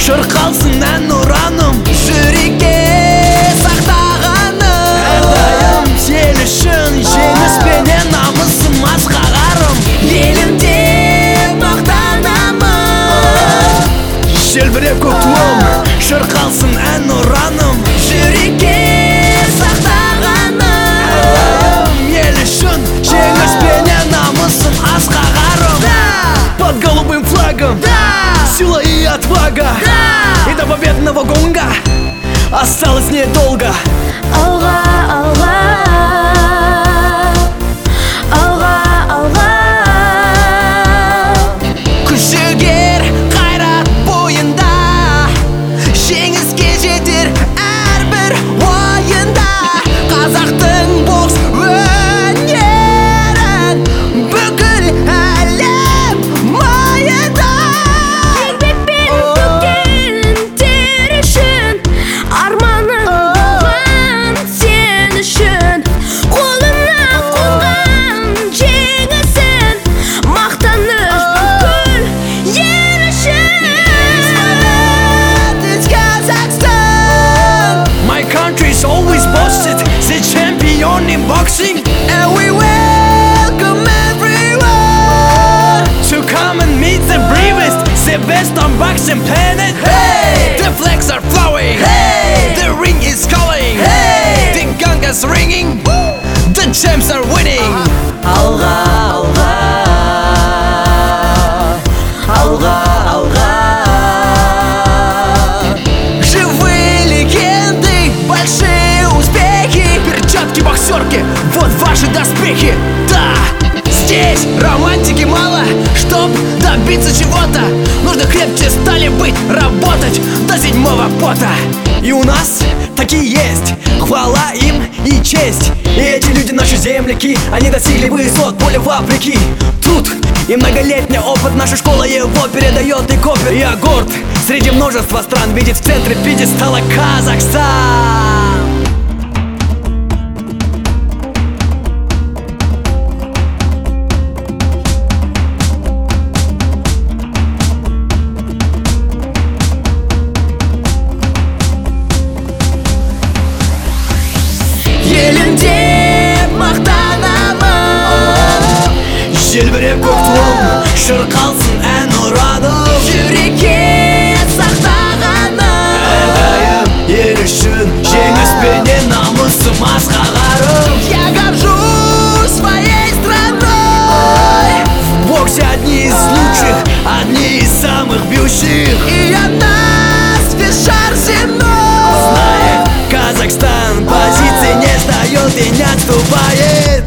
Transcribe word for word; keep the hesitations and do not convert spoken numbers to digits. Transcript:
шырқалсын әнұраным, жүрекке сақтағаным. Әрдайым ел үшін жеңіс пенен намысым аз қағарым. Елімде мақтанамын. Желбіреп көк туым, шырқалсын әнұраным, жүрекке сақтағаным. Әрдайым ел үшін жеңіс пенен намысым аз қағарым. Под голубым флагом сила и отвага, и до победного гонга осталось недолго. Алға, алға, алға, алға. Күш-жігер қайрат бойында, жеңіске жетер әрбір ойында. Қазақтың бокс өнерін бүкіл әлем мойында. Еңбекпен төккен тер үшін, арманың болған сен үшін. Қолына қонған жеңісін, мақтаныш бүкіл ел үшін. It's Kazakhstan. My country's always boasted the champion in boxing, and we welcome everyone to come and meet the bravest, the best on boxing planet. Hey, the flags are flowing. Hey, the ring is calling. Hey, the gong is ringing. The champs are winning. Алға, алға, алға, алға. Живые легенды, большие успехи, перчатки боксерки, вот ваши доспехи. Да, здесь романтики мало, чтоб добиться чего-то. Нужно крепче стали быть, работать до седьмого пота. И у нас такие есть, хвала им и честь. И эти люди наши земляки, они достигли высот поле вопреки. Труд и многолетний опыт наша школа его передает и копит. Я горд среди множества стран видеть в центре пьедестала Казахстан. Елімде мақтанамын. Желбіреп көк туым, шырқалсын әнұраным, жүрекке сақтағаным. Әрдайым ел үшін жеңіс пенен намысым аз қағарым. Я горжусь своей страной. В боксе одни из лучших, одни из самых бьющих. И нас весь шар земной знает. Казахстан позиции не сдает и не отступает.